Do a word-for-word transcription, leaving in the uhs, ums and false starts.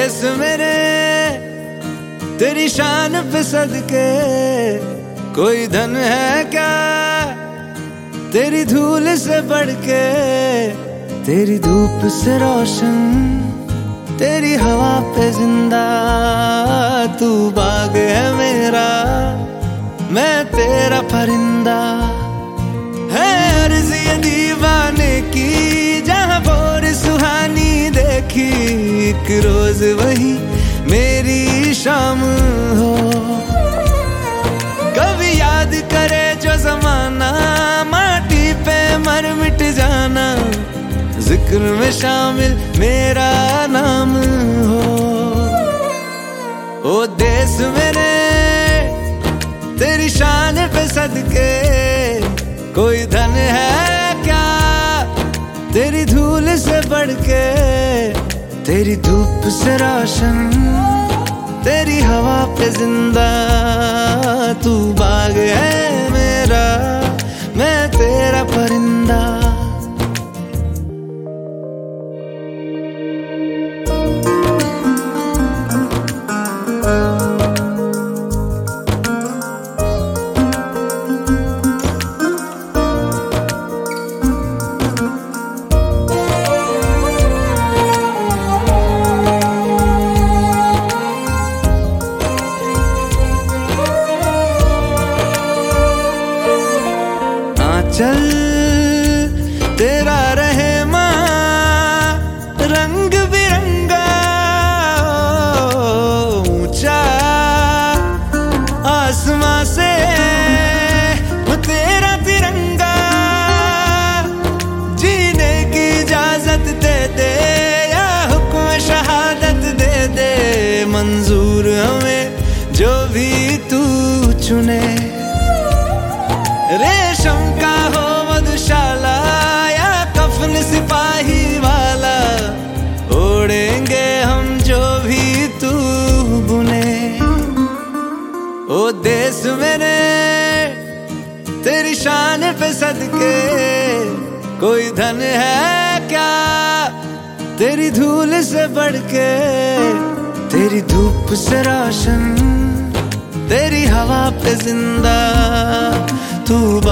देश मेरे तेरी शान पे सदके, कोई धन है क्या तेरी धूल से बढ़ के। तेरी धूप से रोशन, तेरी हवा पे जिंदा, तू बाग है मेरा, मैं तेरा परिंदा। है अर्ज़ ये दीवाने की, जहाँ भोर सुहानी देखी, एक रोज वही मेरी शाम हो। कभी याद करे जो जमाना, माटी पे मर मिट जाना, जिक्र में शामिल मेरा नाम हो। ओ देश मेरे तेरी शान पे सदके, कोई धन है क्या तेरी धूल से बढ़ के। तेरी धूप से रोशन, तेरी हवा पे जिंदा, तू बाग है मेरा, मैं तेरा परिंदा। चल तेरा रहे माँ रंग बिरंगा, ऊंचा आसमां से तेरा तिरंगा। जीने की इजाजत दे दे या हुक्म शहादत दे दे, मंजूर हमें जो भी तू चुने। रेशम का हो मधुशाला या कफन सिपाही वाला, ओढ़ेंगे हम जो भी तू बुने। ओ देश मेरे तेरी शान पे सदके, कोई धन है क्या तेरी धूल से बढ़ के। तेरी धूप से रोशन, तेरी हवा पे जिंदा, तू